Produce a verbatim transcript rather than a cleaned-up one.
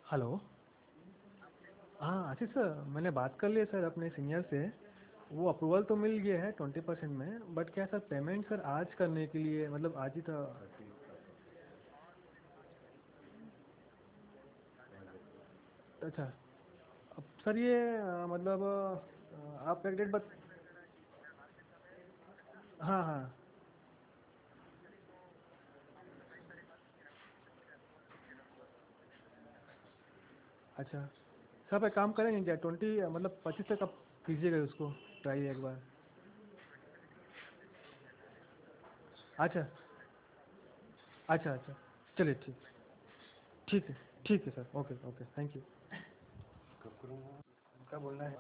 Hello. हाँ आशीष sir, मैंने बात कर लिया सर अपने सीनियर से। वो अप्रूवल तो मिल गया है ट्वेंटी परसेंट में, बट क्या सर पेमेंट सर आज करने के लिए, मतलब आज ही था। अच्छा। अब सर ये अ, मतलब अ, आप एक डेट बत हाँ हाँ। अच्छा। सर आप एक काम करेंगे क्या, ट्वेंटी मतलब पच्चीस तक आप कीजिएगा उसको ट्राई एक बार। अच्छा अच्छा अच्छा। चलिए ठीक। ठीक है। ठीक है sir, okay okay, thank you. क्या बोलना है?